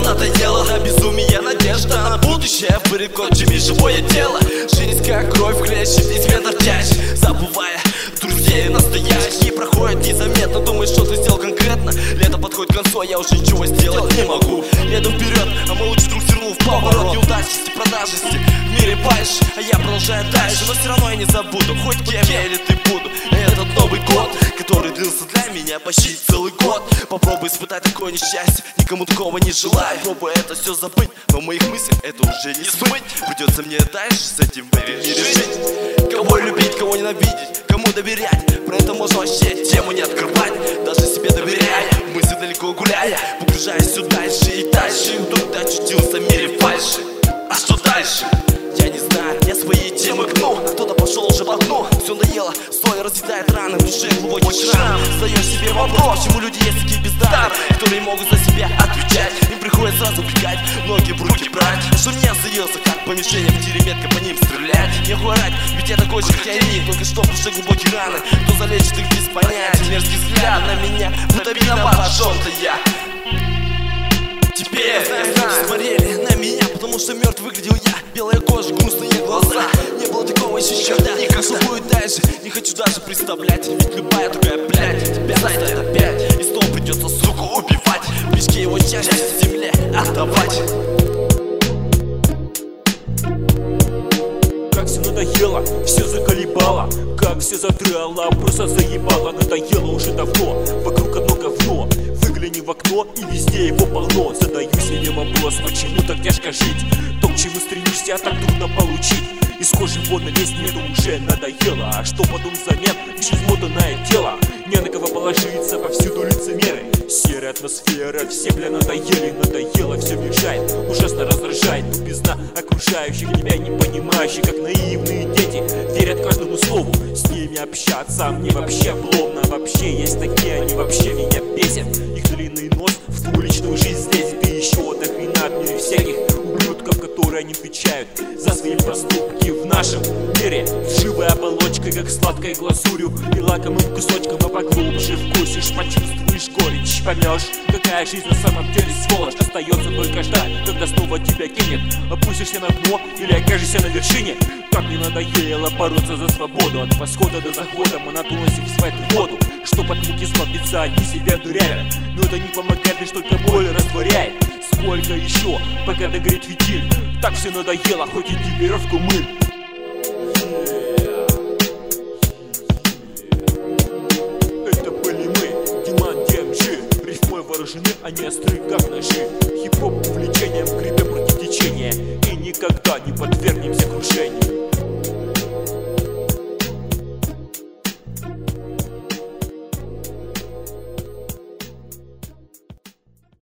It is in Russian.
надоело. На безумие надежда, на будущее в перекочеме живое тело. Жизнь как кровь хлещет из вен торчащих, забывая друзей настоящих. И проходит незаметно, думаешь, что ты сделал конкретно. Лето подходит к концу, а я уже ничего сделать не могу. Едем вперед, а мы лучше друг свернул в поворот. Неудачности, продажности, в мире пальши, а я продолжаю дальше. Но все равно я не забуду, хоть кем я или ты буду. Этот Новый год, который длился для меня почти целый год. Попробуй испытать такое несчастье, никому такого не желаю. Попробуй это все забыть, но в моих мыслях это уже не смыть. Придется мне дальше с этим в этой мире жить. Кого любить, кого ненавидеть, кому доверять, про это можно вообще тему не открывать. Даже себе доверяя, мысли далеко гуляя, погружаясь все дальше и дальше. Вдруг ты очутился в мире фальши. А что дальше? Я не знаю, я свои темы гну. Кто-то пошел уже по дну. Все надоело, соль разъедает раны, в душе глубокий шрам. Задаешь себе вопрос, почему люди есть такие бездарные, которые могут за себя отвечать. Им приходится сразу влекать, ноги в руки брать. А что мне остается, как по мишеням в тире метко по ним стрелять? Не хворать, ведь я такой же, как и они, только что в душе глубокие раны. Кто залечит их без понятия, мерзкий взгляд на меня, будто виноват в чем-то я. Теперь смотрели на меня, потому что мертв выглядел я. Белая кожа, грустные глаза. Не было такого еще никогда. Что будет дальше, не хочу даже представлять. Ведь любая другая блядь тебя заставит опять. И снова придется, сука, убивать. В мешке его части земле отдавать. Как все надоело, все заколебало, как все задрало, просто заебало. Надоело уже давно, вокруг одно говно. Выгляни в окно, и везде его полно. Задаю себе вопрос, почему так тяжко жить? То, к чему стремишься, так трудно получить. Из кожи вон лезть нету, уже надоело. А что потом взамен? Лишь измотанное тело. Не на кого положиться, повсюду лицемеры. Серая атмосфера, все, бля, надоели. Надоело, все мешает, ужасно раздражает. Тупизна окружающих, тебя не понимающих, как наивные дети верят каждому слову. С ними общаться мне вообще обломно. Вообще есть такие, они вообще меня бесят. Их длинный нос в твою личную жизнь лезет. И еще до хрена от мира всяких ублюдков, которые не отвечают за свои поступки в нашем мире. Вшивая оболочка, как сладкой глазурью и лакомым кусочком, а поглубже вкусишь, почувствуешь горечь, поймешь, какая жизнь на самом деле сволочь. Остается только ждать, когда снова тебя кинет. Опустишься на дно или окажешься на вершине. Как не надоело бороться за свободу. От восхода до захода монотонности в свою воду. Чтоб от муки избавиться, они себя дурят. Но это не помогает, лишь только боль растворяет. Сколько еще, пока догорит фитиль? Так все надоело, хоть иди веревку мыль. Это были мы, Диман, DMG. Рифмой вооружены, они остры, как ножи. Хип-хоп увлечением гребем против течения. И никогда не подвергнемся крушению.